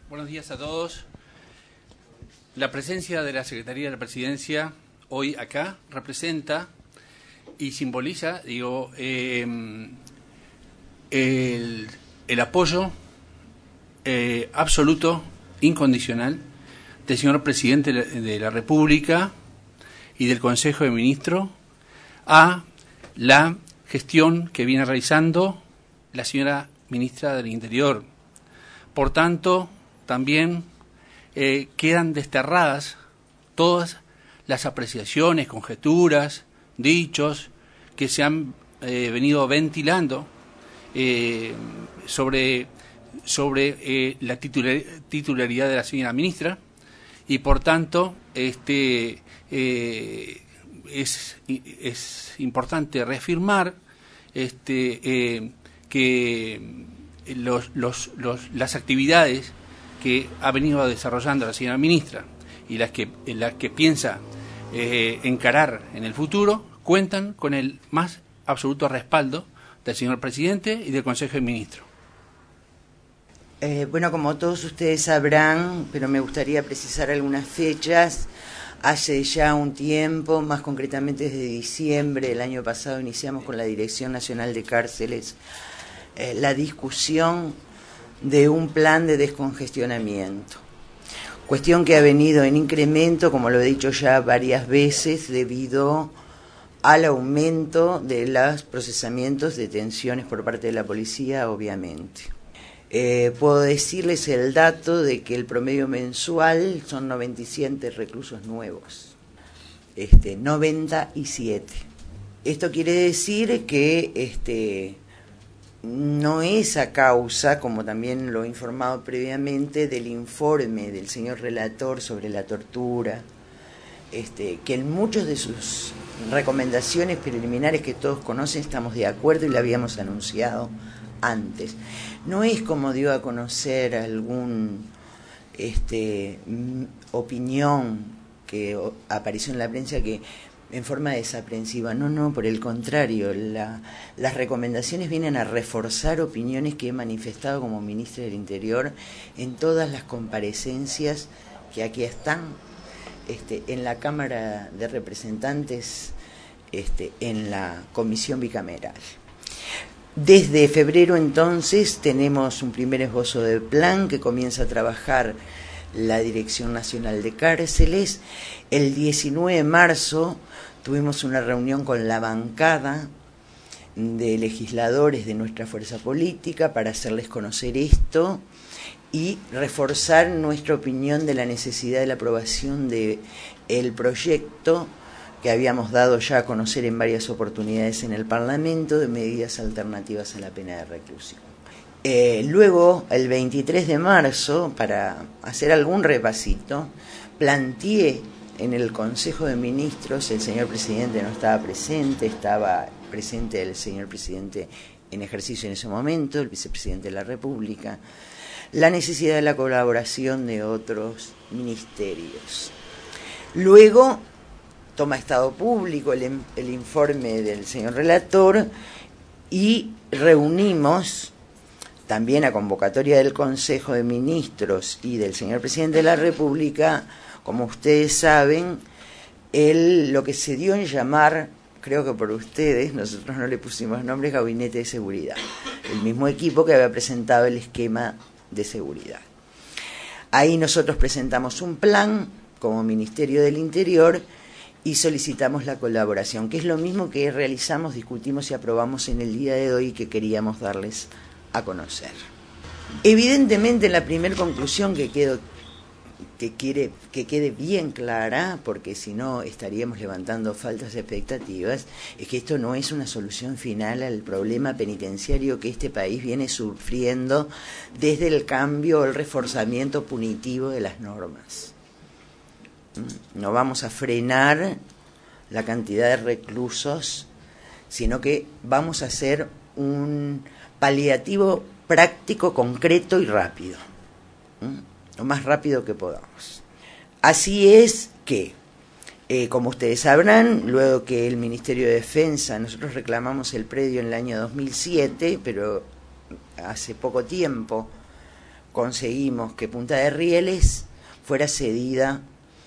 Buenos días a todos. La presencia de la Secretaría de la Presidencia hoy acá representa y simboliza, el apoyo absoluto, incondicional del señor Presidente de la República y del Consejo de Ministros a la gestión que viene realizando la señora Ministra del Interior. Por tanto, también quedan desterradas todas las apreciaciones, conjeturas, dichos que se han venido ventilando sobre la titularidad de la señora ministra, y por tanto es importante reafirmar que las actividades que ha venido desarrollando la señora ministra y las que piensa encarar en el futuro cuentan con el más absoluto respaldo del señor presidente y del Consejo de Ministros. Bueno, como todos ustedes sabrán, pero me gustaría precisar algunas fechas. Hace ya un tiempo, más concretamente desde diciembre del año pasado, iniciamos con la Dirección Nacional de Cárceles la discusión de un plan de descongestionamiento. Cuestión que ha venido en incremento, como lo he dicho ya varias veces, debido al aumento de los procesamientos de detenciones por parte de la policía, obviamente. Puedo decirles el dato de que el promedio mensual son 97 reclusos nuevos, 97. Esto quiere decir que no es a causa, como también lo he informado previamente, del informe del señor relator sobre la tortura, que en muchas de sus recomendaciones preliminares que todos conocen estamos de acuerdo y la habíamos anunciado antes. No es como dio a conocer algún opinión que apareció en la prensa que en forma desaprensiva. No, por el contrario, las recomendaciones vienen a reforzar opiniones que he manifestado como ministra del Interior en todas las comparecencias que aquí están, en la Cámara de Representantes, en la Comisión Bicameral. Desde febrero entonces tenemos un primer esbozo de plan que comienza a trabajar la Dirección Nacional de Cárceles. El 19 de marzo tuvimos una reunión con la bancada de legisladores de nuestra fuerza política para hacerles conocer esto y reforzar nuestra opinión de la necesidad de la aprobación del proyecto que habíamos dado ya a conocer en varias oportunidades en el Parlamento de medidas alternativas a la pena de reclusión. Luego, el 23 de marzo, para hacer algún repasito, planteé en el Consejo de Ministros, el señor presidente no estaba presente el señor presidente en ejercicio en ese momento, el vicepresidente de la República, la necesidad de la colaboración de otros ministerios. Luego toma estado público el informe del señor relator y reunimos, también a convocatoria del Consejo de Ministros y del señor presidente de la República, como ustedes saben, lo que se dio en llamar, creo que por ustedes, nosotros no le pusimos nombre, Gabinete de Seguridad, el mismo equipo que había presentado el esquema de seguridad. Ahí nosotros presentamos un plan como Ministerio del Interior y solicitamos la colaboración, que es lo mismo que realizamos, discutimos y aprobamos en el día de hoy y que queríamos darles a conocer. Evidentemente, la primera conclusión que quede bien clara, porque si no estaríamos levantando falsas expectativas, es que esto no es una solución final al problema penitenciario que este país viene sufriendo desde el cambio o el reforzamiento punitivo de las normas. No vamos a frenar la cantidad de reclusos, sino que vamos a hacer un paliativo práctico, concreto y rápido, lo más rápido que podamos. Así es que, como ustedes sabrán, luego que el Ministerio de Defensa, nosotros reclamamos el predio en el año 2007, pero hace poco tiempo conseguimos que Punta de Rieles fuera cedida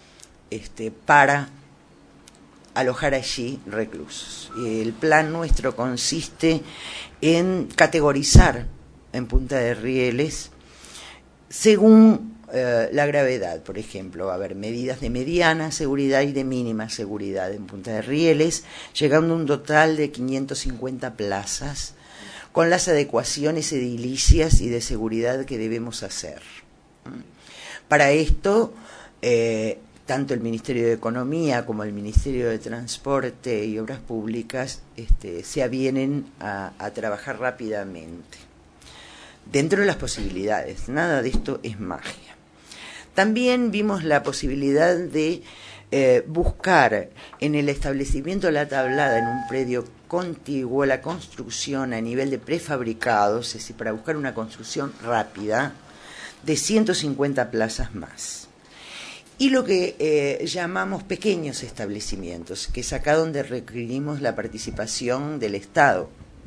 para alojar allí reclusos. El plan nuestro consiste en categorizar en Punta de Rieles según la gravedad. Por ejemplo, va a haber medidas de mediana seguridad y de mínima seguridad en Punta de Rieles, llegando a un total de 550 plazas, con las adecuaciones edilicias y de seguridad que debemos hacer. Para esto, tanto el Ministerio de Economía como el Ministerio de Transporte y Obras Públicas se avienen a trabajar rápidamente, dentro de las posibilidades. Nada de esto es magia. También vimos la posibilidad de buscar en el establecimiento de La Tablada, en un predio contiguo, la construcción a nivel de prefabricados, es decir, para buscar una construcción rápida de 150 plazas más. Y lo que llamamos pequeños establecimientos, que es acá donde requerimos la participación del Estado.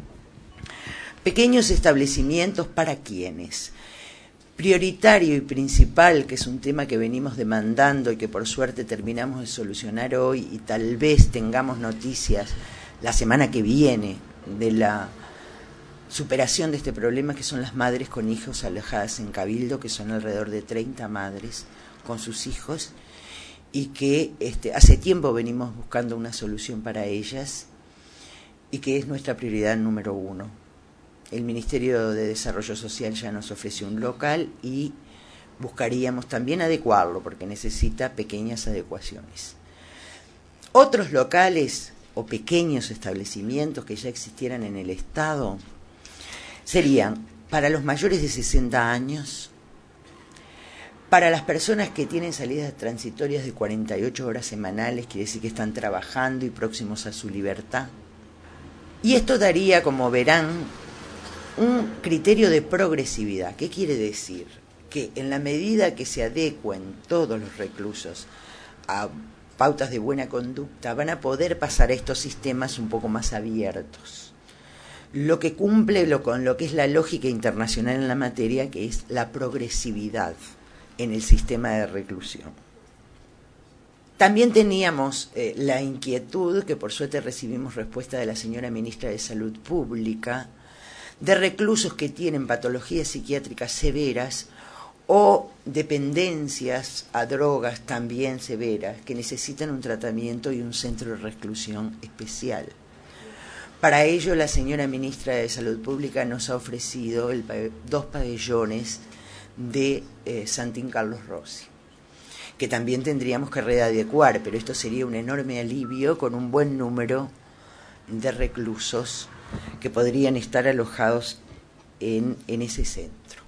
Pequeños establecimientos, ¿para quiénes? Prioritario y principal, que es un tema que venimos demandando y que por suerte terminamos de solucionar hoy, y tal vez tengamos noticias la semana que viene de la superación de este problema, que son las madres con hijos alojadas en Cabildo, que son alrededor de 30 madres con sus hijos, y que hace tiempo venimos buscando una solución para ellas, y que es nuestra prioridad número 1. El Ministerio de Desarrollo Social ya nos ofreció un local y buscaríamos también adecuarlo, porque necesita pequeñas adecuaciones. Otros locales o pequeños establecimientos que ya existieran en el Estado serían para los mayores de 60 años, para las personas que tienen salidas transitorias de 48 horas semanales, quiere decir que están trabajando y próximos a su libertad. Y esto daría, como verán, un criterio de progresividad. ¿Qué quiere decir? Que en la medida que se adecuen todos los reclusos a pautas de buena conducta, van a poder pasar a estos sistemas un poco más abiertos, lo que cumple con lo que es la lógica internacional en la materia, que es la progresividad en el sistema de reclusión. También teníamos la inquietud, que por suerte recibimos respuesta de la señora ministra de Salud Pública, de reclusos que tienen patologías psiquiátricas severas o dependencias a drogas también severas, que necesitan un tratamiento y un centro de reclusión especial. Para ello, la señora ministra de Salud Pública nos ha ofrecido 2 pabellones de Santín Carlos Rossi, que también tendríamos que readecuar, pero esto sería un enorme alivio con un buen número de reclusos que podrían estar alojados en ese centro,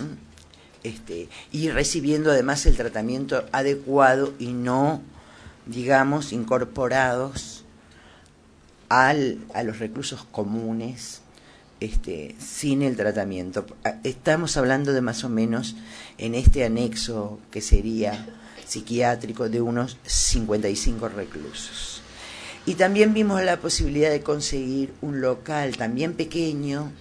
y recibiendo además el tratamiento adecuado y no, digamos, incorporados a los reclusos comunes, sin el tratamiento. Estamos hablando de más o menos, en este anexo que sería psiquiátrico, de unos 55 reclusos. Y también vimos la posibilidad de conseguir un local también pequeño,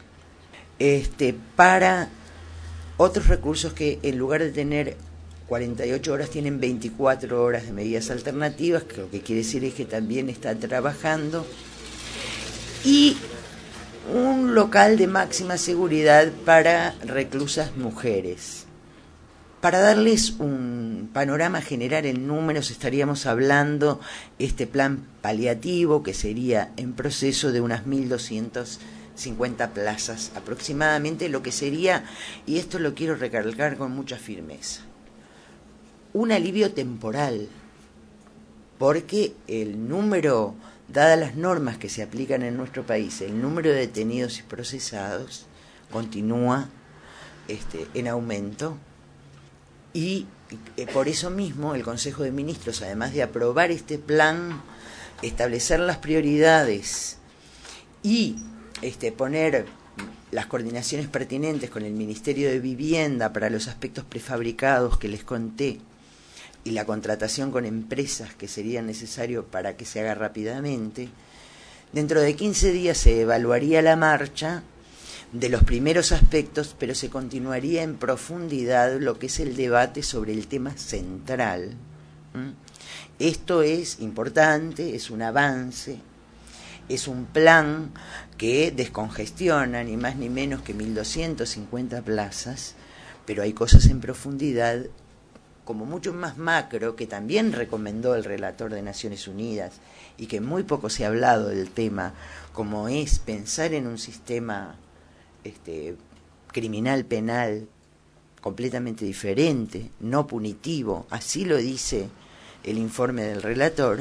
para otros recursos que, en lugar de tener 48 horas, tienen 24 horas de medidas alternativas, que lo que quiere decir es que también están trabajando, y un local de máxima seguridad para reclusas mujeres. Para darles un panorama general en números, estaríamos hablando este plan paliativo, que sería en proceso, de unas 1.250 plazas aproximadamente, lo que sería, y esto lo quiero recalcar con mucha firmeza, un alivio temporal, porque el número, dadas las normas que se aplican en nuestro país, el número de detenidos y procesados continúa en aumento. Y por eso mismo el Consejo de Ministros, además de aprobar este plan, establecer las prioridades y poner las coordinaciones pertinentes con el Ministerio de Vivienda para los aspectos prefabricados que les conté, y la contratación con empresas que sería necesario para que se haga rápidamente, dentro de 15 días se evaluaría la marcha de los primeros aspectos, pero se continuaría en profundidad lo que es el debate sobre el tema central. Esto es importante, es un avance, es un plan que descongestiona ni más ni menos que 1.250 plazas, pero hay cosas en profundidad como mucho más macro, que también recomendó el relator de Naciones Unidas y que muy poco se ha hablado del tema, como es pensar en un sistema criminal penal completamente diferente, no punitivo, así lo dice el informe del relator,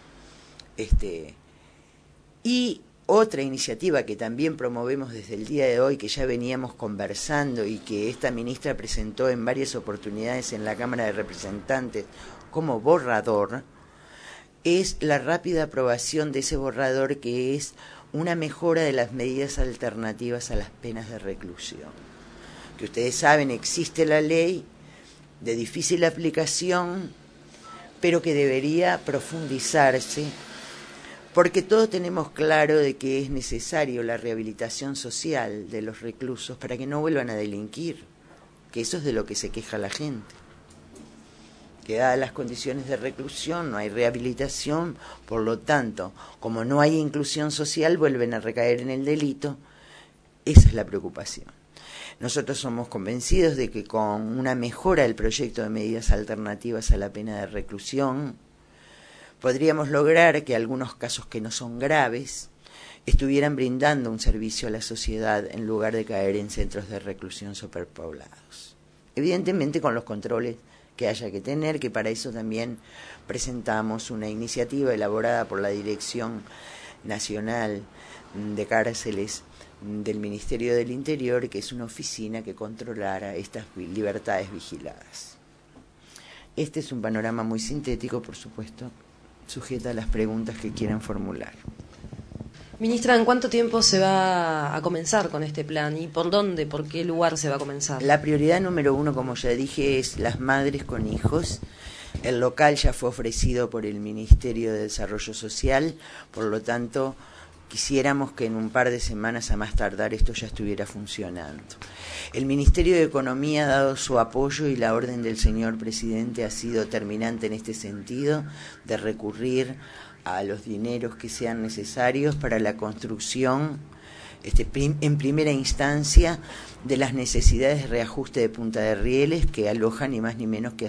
y otra iniciativa que también promovemos desde el día de hoy, que ya veníamos conversando y que esta ministra presentó en varias oportunidades en la Cámara de Representantes como borrador, es la rápida aprobación de ese borrador, que es una mejora de las medidas alternativas a las penas de reclusión. Que ustedes saben, existe la ley de difícil aplicación, pero que debería profundizarse, porque todos tenemos claro de que es necesario la rehabilitación social de los reclusos para que no vuelvan a delinquir, que eso es de lo que se queja la gente. Que dadas las condiciones de reclusión no hay rehabilitación, por lo tanto, como no hay inclusión social, vuelven a recaer en el delito. Esa es la preocupación. Nosotros somos convencidos de que con una mejora del proyecto de medidas alternativas a la pena de reclusión, podríamos lograr que algunos casos que no son graves estuvieran brindando un servicio a la sociedad en lugar de caer en centros de reclusión superpoblados. Evidentemente con los controles que haya que tener, que para eso también presentamos una iniciativa elaborada por la Dirección Nacional de Cárceles del Ministerio del Interior, que es una oficina que controlara estas libertades vigiladas. Este es un panorama muy sintético, por supuesto, sujeta a las preguntas que quieran formular. Ministra, ¿en cuánto tiempo se va a comenzar con este plan? ¿Y por dónde, por qué lugar se va a comenzar? La prioridad número 1, como ya dije, es las madres con hijos. El local ya fue ofrecido por el Ministerio de Desarrollo Social, por lo tanto, quisiéramos que en un par de semanas a más tardar esto ya estuviera funcionando. El Ministerio de Economía ha dado su apoyo y la orden del señor presidente ha sido terminante en este sentido, de recurrir a los dineros que sean necesarios para la construcción, en primera instancia, de las necesidades de reajuste de Punta de Rieles, que alojan ni más ni menos que a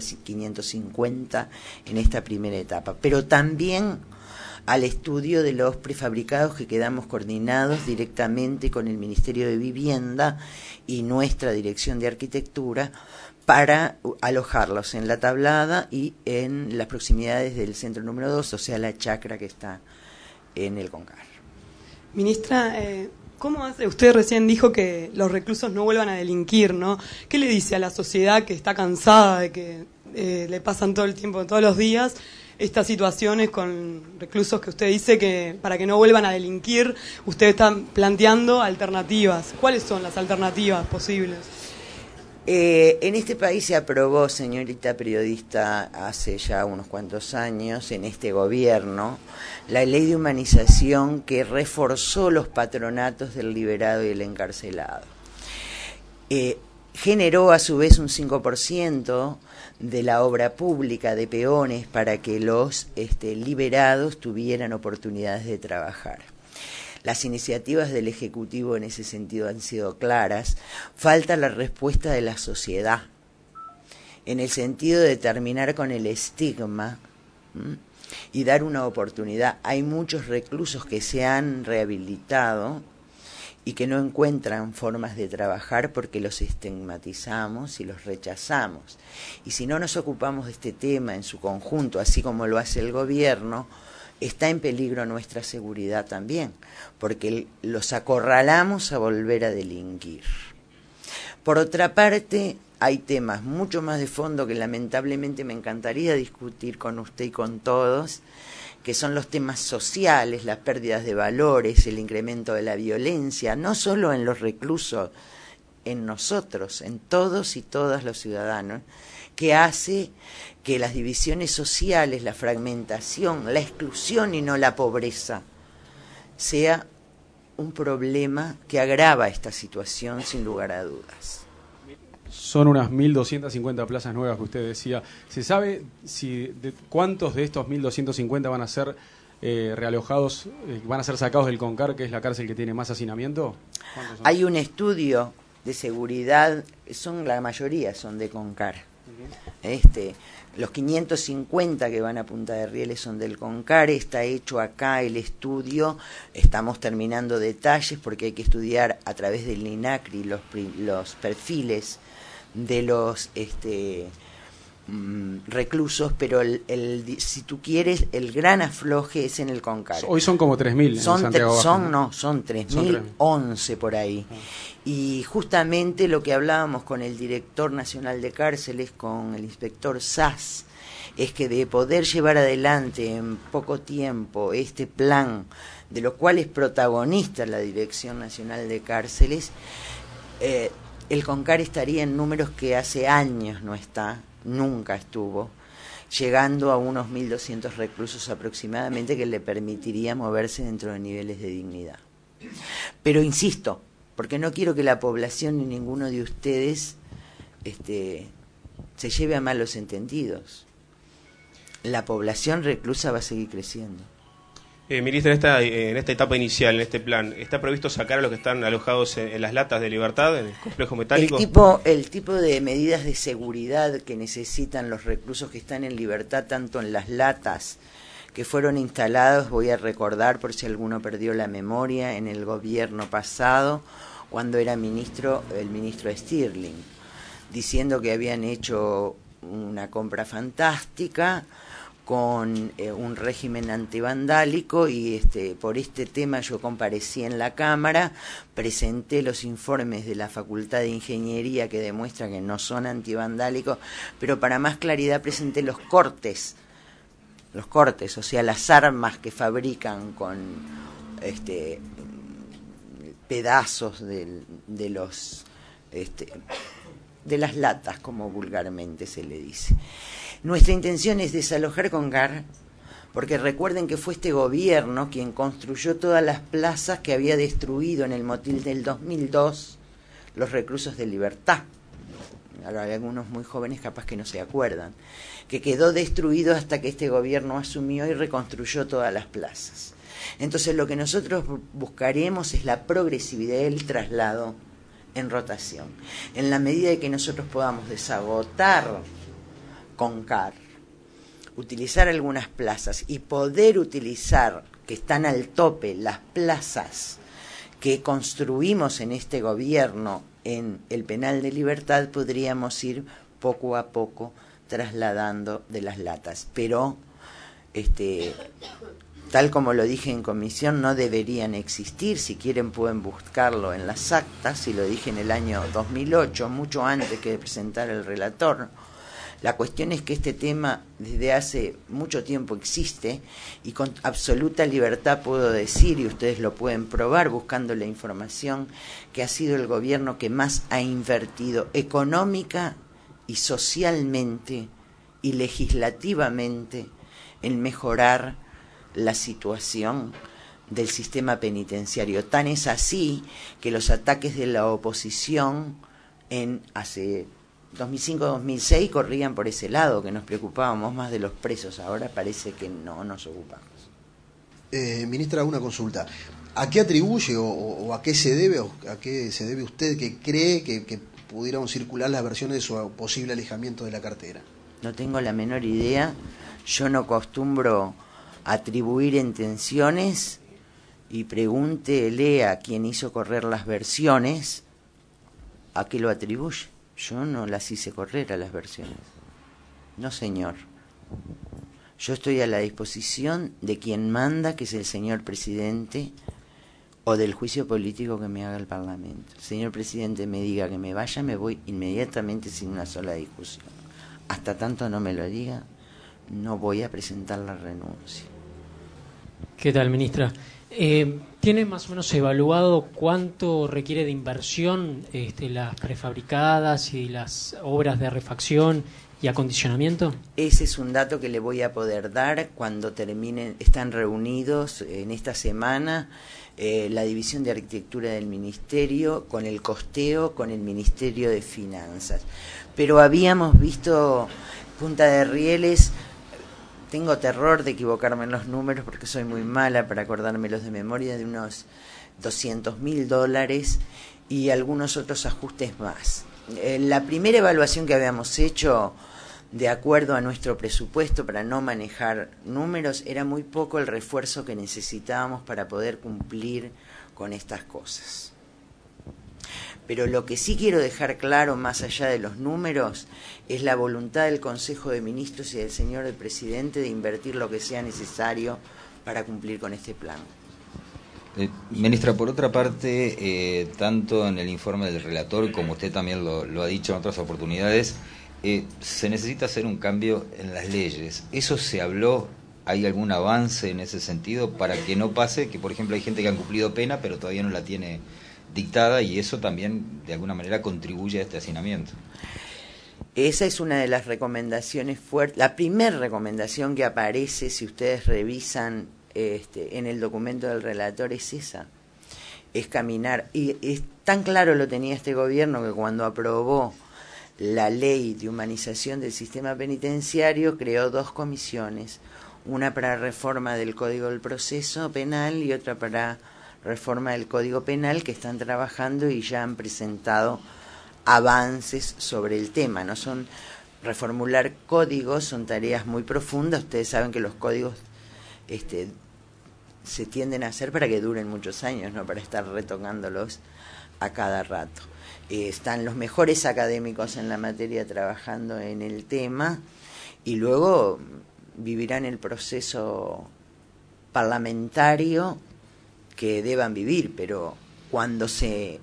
550 en esta primera etapa, pero también al estudio de los prefabricados que quedamos coordinados directamente con el Ministerio de Vivienda y nuestra Dirección de Arquitectura para alojarlos en La Tablada y en las proximidades del centro número 2, o sea, la chacra que está en el Concar. Ministra, ¿cómo hace? Usted recién dijo que los reclusos no vuelvan a delinquir, ¿no? ¿Qué le dice a la sociedad que está cansada de que le pasan todo el tiempo, todos los días, estas situaciones con reclusos que usted dice que para que no vuelvan a delinquir, usted está planteando alternativas? ¿Cuáles son las alternativas posibles? En este país se aprobó, señorita periodista, hace ya unos cuantos años, en este gobierno, la ley de humanización que reforzó los patronatos del liberado y el encarcelado. Generó a su vez un 5% de la obra pública de peones para que los liberados tuvieran oportunidades de trabajar. Las iniciativas del Ejecutivo en ese sentido han sido claras. Falta la respuesta de la sociedad, en el sentido de terminar con el estigma y dar una oportunidad. Hay muchos reclusos que se han rehabilitado y que no encuentran formas de trabajar porque los estigmatizamos y los rechazamos. Y si no nos ocupamos de este tema en su conjunto, así como lo hace el gobierno, está en peligro nuestra seguridad también, porque los acorralamos a volver a delinquir. Por otra parte, hay temas mucho más de fondo que lamentablemente me encantaría discutir con usted y con todos, que son los temas sociales, las pérdidas de valores, el incremento de la violencia, no solo en los reclusos, en nosotros, en todos y todas los ciudadanos, que hace que las divisiones sociales, la fragmentación, la exclusión y no la pobreza sea un problema que agrava esta situación sin lugar a dudas. Son unas 1.250 plazas nuevas que usted decía. ¿Se sabe cuántos de estos 1.250 van a ser realojados, van a ser sacados del CONCAR, que es la cárcel que tiene más hacinamiento? Hay un estudio de seguridad, la mayoría son de CONCAR. Los 550 que van a Punta de Rieles son del CONCAR, está hecho acá el estudio, estamos terminando detalles porque hay que estudiar a través del INACRI los perfiles de los reclusos, pero si tú quieres, el gran afloje es en el CONCAR. Hoy son como 3.000 en Santiago Baja. Son 3.011 por ahí. Y justamente lo que hablábamos con el director nacional de cárceles, con el inspector Sass, es que de poder llevar adelante en poco tiempo este plan, de lo cual es protagonista la Dirección Nacional de Cárceles, el CONCAR estaría en números que hace años no está, nunca estuvo, llegando a unos 1.200 reclusos aproximadamente, que le permitiría moverse dentro de niveles de dignidad. Pero insisto, porque no quiero que la población ni ninguno de ustedes se lleve a malos entendidos. La población reclusa va a seguir creciendo. Ministra, en esta etapa inicial, en este plan, ¿está previsto sacar a los que están alojados en las latas de Libertad, en el complejo metálico? El tipo de medidas de seguridad que necesitan los reclusos que están en libertad, tanto en las latas que fueron instalados, voy a recordar por si alguno perdió la memoria, en el gobierno pasado, cuando era el ministro Stirling, diciendo que habían hecho una compra fantástica con un régimen antivandálico, y por este tema yo comparecí en la Cámara, presenté los informes de la Facultad de Ingeniería que demuestran que no son antivandálicos, pero para más claridad presenté los cortes, o sea, las armas que fabrican con pedazos de las latas, como vulgarmente se le dice. Nuestra intención es desalojar CONCAR, porque recuerden que fue este gobierno quien construyó todas las plazas que había destruido en el motín del 2002 los reclusos de Libertad. Ahora hay algunos muy jóvenes capaz que no se acuerdan, que quedó destruido hasta que este gobierno asumió y reconstruyó todas las plazas. Entonces lo que nosotros buscaremos es la progresividad del traslado en rotación. En la medida de que nosotros podamos desagotar CONCAR, utilizar algunas plazas y poder utilizar, que están al tope, las plazas que construimos en este gobierno en el penal de Libertad, podríamos ir poco a poco trasladando de las latas. Pero tal como lo dije en comisión, no deberían existir. Si quieren pueden buscarlo en las actas, y lo dije en el año 2008, mucho antes que presentar el relator. La cuestión es que este tema desde hace mucho tiempo existe, y con absoluta libertad puedo decir, y ustedes lo pueden probar buscando la información, que ha sido el gobierno que más ha invertido económica y socialmente y legislativamente en mejorar la situación del sistema penitenciario. Tan es así que los ataques de la oposición hace 2005-2006 corrían por ese lado, que nos preocupábamos más de los presos. Ahora parece que no nos ocupamos. Ministra, una consulta. ¿A qué atribuye o a qué se debe usted que cree que pudieron circular las versiones de su posible alejamiento de la cartera? No tengo la menor idea. Yo no acostumbro atribuir intenciones, y pregúntele a quien hizo correr las versiones a qué lo atribuye. Yo no las hice correr a las versiones. No, señor. Yo estoy a la disposición de quien manda, que es el señor presidente, o del juicio político que me haga el Parlamento. El señor presidente me diga que me vaya, me voy inmediatamente sin una sola discusión. Hasta tanto no me lo diga, no voy a presentar la renuncia. ¿Qué tal, ministra? ¿Tiene más o menos evaluado cuánto requiere de inversión las prefabricadas y las obras de refacción y acondicionamiento? Ese es un dato que le voy a poder dar cuando terminen. Están reunidos en esta semana la división de arquitectura del ministerio, con el costeo, con el Ministerio de Finanzas. Pero habíamos visto Punta de Rieles. Tengo terror de equivocarme en los números porque soy muy mala para acordármelos de memoria, de unos $200.000 y algunos otros ajustes más. La primera evaluación que habíamos hecho, de acuerdo a nuestro presupuesto para no manejar números, era muy poco el refuerzo que necesitábamos para poder cumplir con estas cosas. Pero lo que sí quiero dejar claro, más allá de los números, es la voluntad del Consejo de Ministros y del señor el Presidente de invertir lo que sea necesario para cumplir con este plan. Ministra, por otra parte, tanto en el informe del relator como usted también lo ha dicho en otras oportunidades, se necesita hacer un cambio en las leyes. ¿Eso se habló? ¿Hay algún avance en ese sentido para que no pase que, por ejemplo, hay gente que han cumplido pena pero todavía no la tiene dictada y eso también de alguna manera contribuye a este hacinamiento? Esa es una de las recomendaciones fuertes. La primera recomendación que aparece, si ustedes revisan en el documento del relator, es esa, es caminar. Y es tan claro lo tenía este gobierno que cuando aprobó la ley de humanización del sistema penitenciario creó 2 comisiones, una para reforma del Código del Proceso Penal y otra para reforma del Código Penal, que están trabajando y ya han presentado avances sobre el tema. No son reformular códigos, son tareas muy profundas. Ustedes saben que los códigos se tienden a hacer para que duren muchos años, no para estar retocándolos a cada rato. Están los mejores académicos en la materia trabajando en el tema y luego vivirán el proceso parlamentario que deban vivir, pero cuando se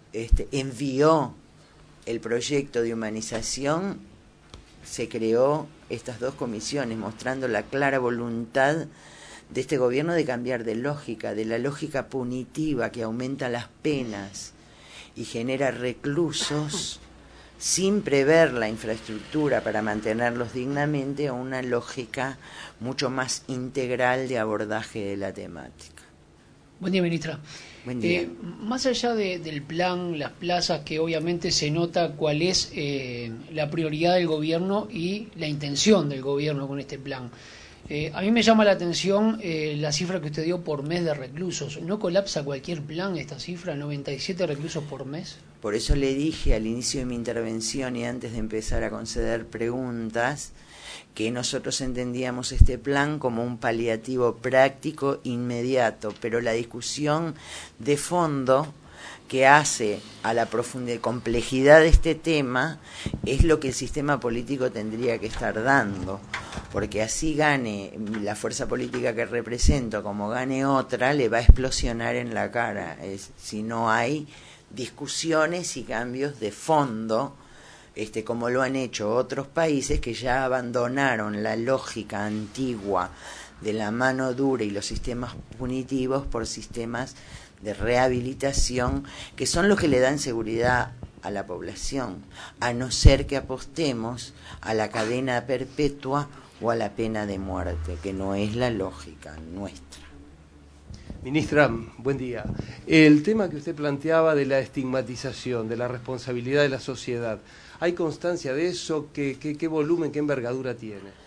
envió el proyecto de humanización se creó estas 2 comisiones mostrando la clara voluntad de este gobierno de cambiar de lógica, de la lógica punitiva que aumenta las penas y genera reclusos sin prever la infraestructura para mantenerlos dignamente, a una lógica mucho más integral de abordaje de la temática. Buen día, ministra. Buen día. Más allá del plan, las plazas, que obviamente se nota cuál es la prioridad del gobierno y la intención del gobierno con este plan. A mí me llama la atención la cifra que usted dio por mes de reclusos. ¿No colapsa cualquier plan esta cifra, 97 reclusos por mes? Por eso le dije al inicio de mi intervención y antes de empezar a conceder preguntas, que nosotros entendíamos este plan como un paliativo práctico inmediato, pero la discusión de fondo que hace a la complejidad de este tema es lo que el sistema político tendría que estar dando, porque así gane la fuerza política que represento como gane otra, le va a explosionar en la cara si no hay discusiones y cambios de fondo, como lo han hecho otros países que ya abandonaron la lógica antigua de la mano dura y los sistemas punitivos por sistemas de rehabilitación, que son los que le dan seguridad a la población, a no ser que apostemos a la cadena perpetua o a la pena de muerte, que no es la lógica nuestra. Ministra, buen día. El tema que usted planteaba de la estigmatización, de la responsabilidad de la sociedad, ¿hay constancia de eso? ¿Qué volumen, qué envergadura tiene?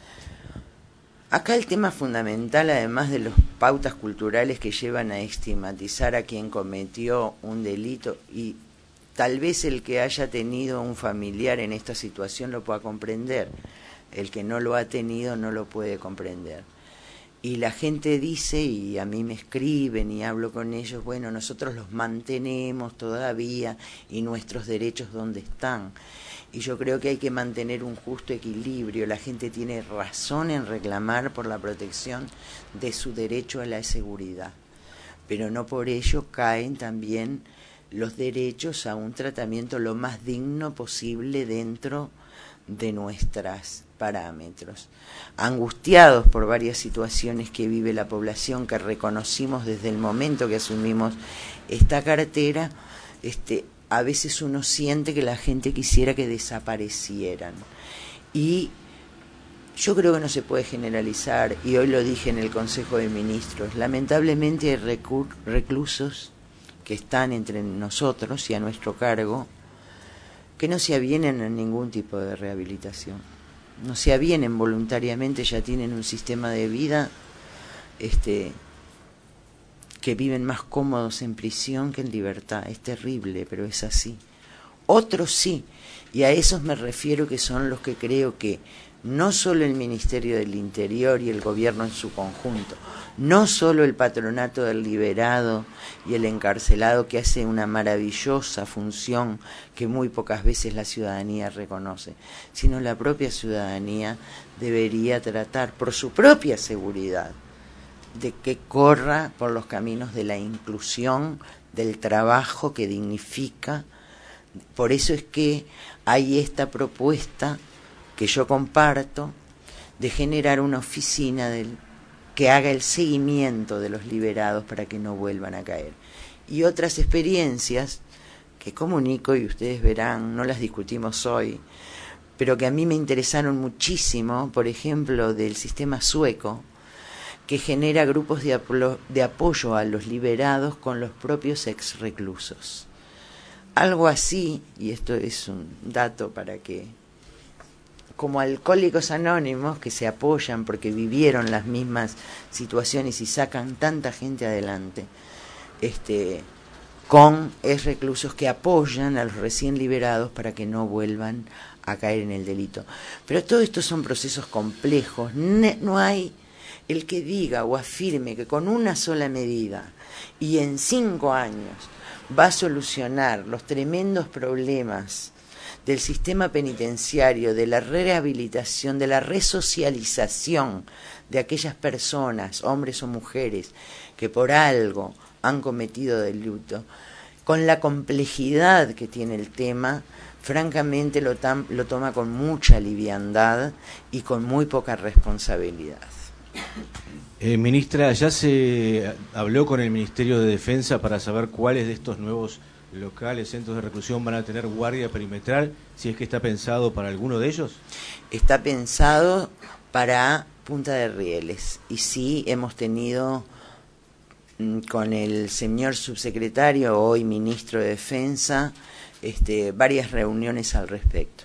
Acá el tema fundamental, además de las pautas culturales que llevan a estigmatizar a quien cometió un delito, y tal vez el que haya tenido un familiar en esta situación lo pueda comprender, el que no lo ha tenido no lo puede comprender. Y la gente dice, y a mí me escriben y hablo con ellos, bueno, nosotros los mantenemos todavía y nuestros derechos ¿dónde están? Y yo creo que hay que mantener un justo equilibrio. La gente tiene razón en reclamar por la protección de su derecho a la seguridad, pero no por ello caen también los derechos a un tratamiento lo más digno posible dentro de nuestros parámetros. Angustiados por varias situaciones que vive la población, que reconocimos desde el momento que asumimos esta cartera, a veces uno siente que la gente quisiera que desaparecieran. Y Yo creo que no se puede generalizar, y hoy lo dije en el Consejo de Ministros. Lamentablemente hay reclusos que están entre nosotros y a nuestro cargo que no se avienen a ningún tipo de rehabilitación. No se avienen voluntariamente, ya tienen un sistema de vida que viven más cómodos en prisión que en libertad. Es terrible, pero es así. Otros sí, y a esos me refiero, que son los que creo que no solo el Ministerio del Interior y el gobierno en su conjunto, no solo el patronato del liberado y el encarcelado, que hace una maravillosa función que muy pocas veces la ciudadanía reconoce, sino la propia ciudadanía debería tratar por su propia seguridad de que corra por los caminos de la inclusión, del trabajo que dignifica. Por eso es que hay esta propuesta que yo comparto de generar una oficina que haga el seguimiento de los liberados para que no vuelvan a caer. Y otras experiencias que comunico, y ustedes verán, no las discutimos hoy, pero que a mí me interesaron muchísimo, por ejemplo, del sistema sueco, que genera grupos de apoyo a los liberados con los propios exreclusos. Algo así, y esto es un dato para que, como Alcohólicos Anónimos, que se apoyan porque vivieron las mismas situaciones y sacan tanta gente adelante, con reclusos que apoyan a los recién liberados para que no vuelvan a caer en el delito. Pero todo esto son procesos complejos. No hay el que diga o afirme que con una sola medida y en 5 años va a solucionar los tremendos problemas del sistema penitenciario, de la rehabilitación, de la resocialización de aquellas personas, hombres o mujeres, que por algo han cometido delito, con la complejidad que tiene el tema, francamente lo toma con mucha liviandad y con muy poca responsabilidad. Ministra, ¿ya se habló con el Ministerio de Defensa para saber cuáles de estos nuevos locales, centros de reclusión, van a tener guardia perimetral, si es que está pensado para alguno de ellos? Está pensado para Punta de Rieles, y sí hemos tenido con el señor subsecretario, hoy ministro de Defensa, varias reuniones al respecto.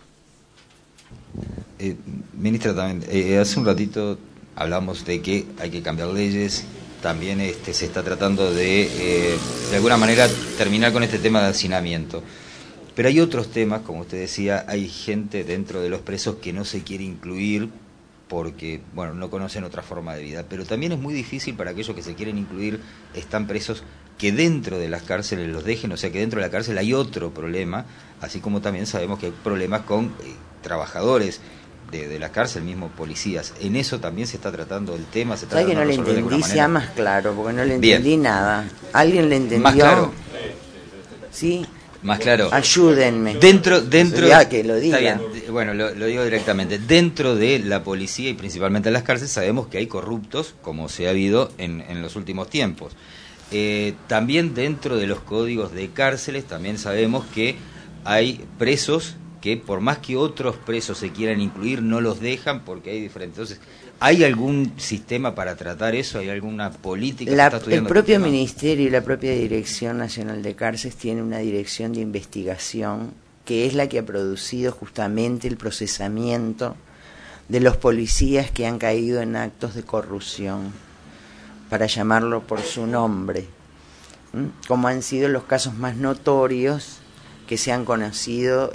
Ministra, también, hace un ratito hablamos de que hay que cambiar leyes. También se está tratando de alguna manera terminar con este tema de hacinamiento. Pero hay otros temas, como usted decía, hay gente dentro de los presos que no se quiere incluir porque, bueno, no conocen otra forma de vida. Pero también es muy difícil para aquellos que se quieren incluir, están presos, que dentro de las cárceles los dejen, o sea que dentro de la cárcel hay otro problema, así como también sabemos que hay problemas con trabajadores de la cárcel, mismo policías. En eso también se está tratando el tema. ¿Sabes que no le entendí? Sea más claro, porque no le entendí nada. ¿Alguien le entendió? Más claro. ¿Sí? Más claro. Ayúdenme. Dentro ya que lo diga. Está bien. Bueno, lo digo directamente. Dentro de la policía y principalmente en las cárceles sabemos que hay corruptos, como se ha habido en los últimos tiempos. También dentro de los códigos de cárceles también sabemos que hay presos que por más que otros presos se quieran incluir, no los dejan porque hay diferentes. Entonces, ¿hay algún sistema para tratar eso? ¿Hay alguna política que está estudiando? El propio Ministerio y la propia Dirección Nacional de Cárceles tiene una dirección de investigación que es la que ha producido justamente el procesamiento de los policías que han caído en actos de corrupción, para llamarlo por su nombre, como han sido los casos más notorios que se han conocido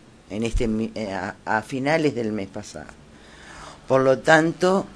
a finales del mes pasado. Por lo tanto,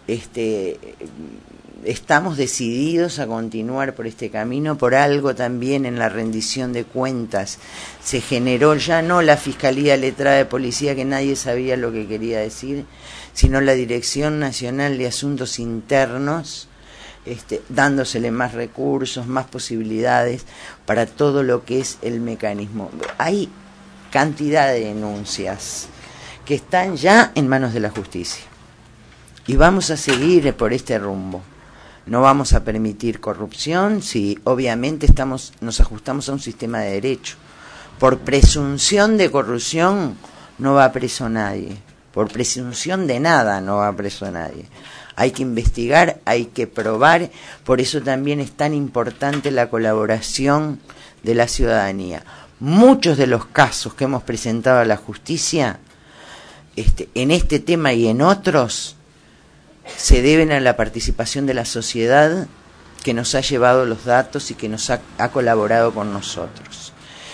estamos decididos a continuar por este camino. Por algo también en la rendición de cuentas se generó ya no la Fiscalía Letrada de Policía, que nadie sabía lo que quería decir, sino la Dirección Nacional de Asuntos Internos, dándosele más recursos, más posibilidades para todo lo que es el mecanismo. Hay cantidad de denuncias que están ya en manos de la justicia y vamos a seguir por este rumbo. No vamos a permitir corrupción si obviamente nos ajustamos a un sistema de derecho. Por presunción de corrupción no va preso nadie, Por presunción de nada no va preso nadie. Hay que investigar, hay que probar, por eso también es tan importante la colaboración de la ciudadanía. Muchos de los casos que hemos presentado a la justicia, en este tema y en otros, se deben a la participación de la sociedad que nos ha llevado los datos y que nos ha colaborado con nosotros.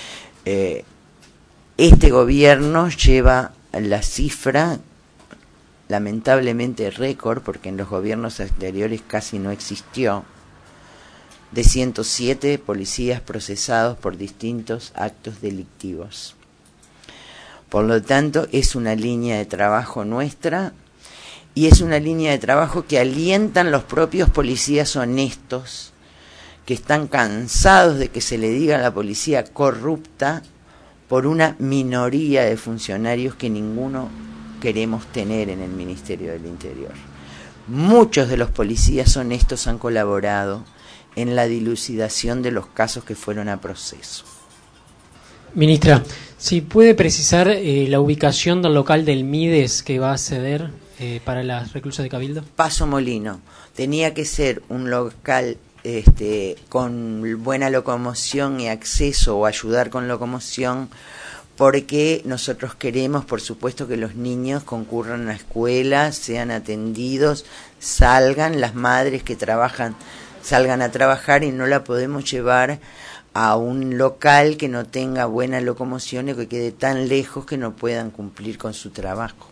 Este gobierno lleva la cifra, lamentablemente récord, porque en los gobiernos anteriores casi no existió, de 107 policías procesados por distintos actos delictivos. Por lo tanto, es una línea de trabajo nuestra y es una línea de trabajo que alientan los propios policías honestos, que están cansados de que se le diga a la policía corrupta por una minoría de funcionarios que ninguno queremos tener en el Ministerio del Interior. Muchos de los policías honestos han colaborado en la dilucidación de los casos que fueron a proceso. Ministra, si puede precisar la ubicación del local del MIDES que va a ceder para las reclusas de Cabildo. Paso Molino. Tenía que ser un local con buena locomoción y acceso, o ayudar con locomoción, porque nosotros queremos, por supuesto, que los niños concurran a la escuela, sean atendidos, salgan, las madres que trabajan salgan a trabajar, y no la podemos llevar a un local que no tenga buena locomoción y que quede tan lejos que no puedan cumplir con su trabajo.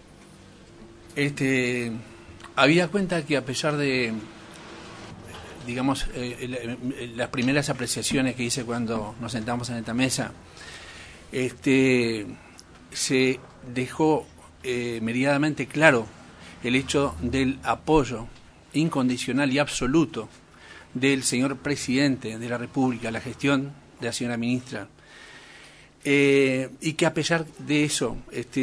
Había cuenta que a pesar de, digamos, las primeras apreciaciones que hice cuando nos sentamos en esta mesa, se dejó meridianamente claro el hecho del apoyo incondicional y absoluto del señor presidente de la República a la gestión de la señora ministra, y que a pesar de eso,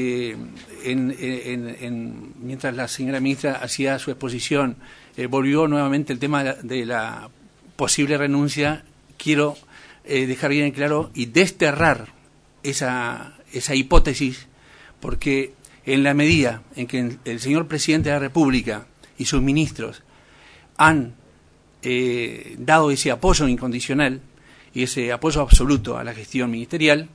mientras la señora ministra hacía su exposición, volvió nuevamente el tema de la posible renuncia. Quiero dejar bien claro y desterrar esa hipótesis, porque en la medida en que el señor presidente de la República y sus ministros han dado ese apoyo incondicional y ese apoyo absoluto a la gestión ministerial,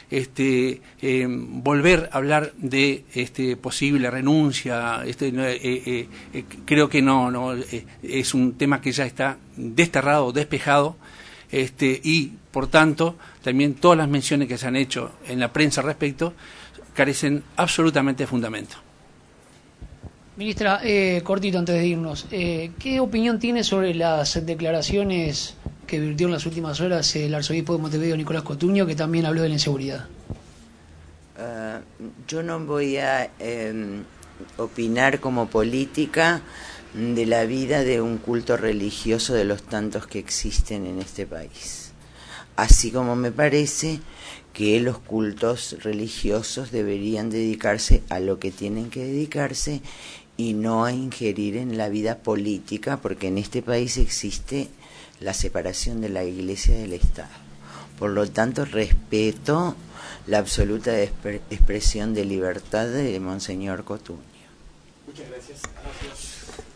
volver a hablar de posible renuncia, creo que no es un tema que ya está desterrado, despejado, y por tanto también todas las menciones que se han hecho en la prensa al respecto carecen absolutamente de fundamento. Ministra, cortito antes de irnos, ¿qué opinión tiene sobre las declaraciones que virtió en las últimas horas el arzobispo de Montevideo, Nicolás Cotuño, que también habló de la inseguridad? Yo no voy a opinar como política de la vida de un culto religioso de los tantos que existen en este país. Así como me parece que los cultos religiosos deberían dedicarse a lo que tienen que dedicarse y no a ingerir en la vida política, porque en este país existe la separación de la Iglesia y del Estado. Por lo tanto, respeto la absoluta expresión de libertad de Monseñor Cotuño. Muchas gracias.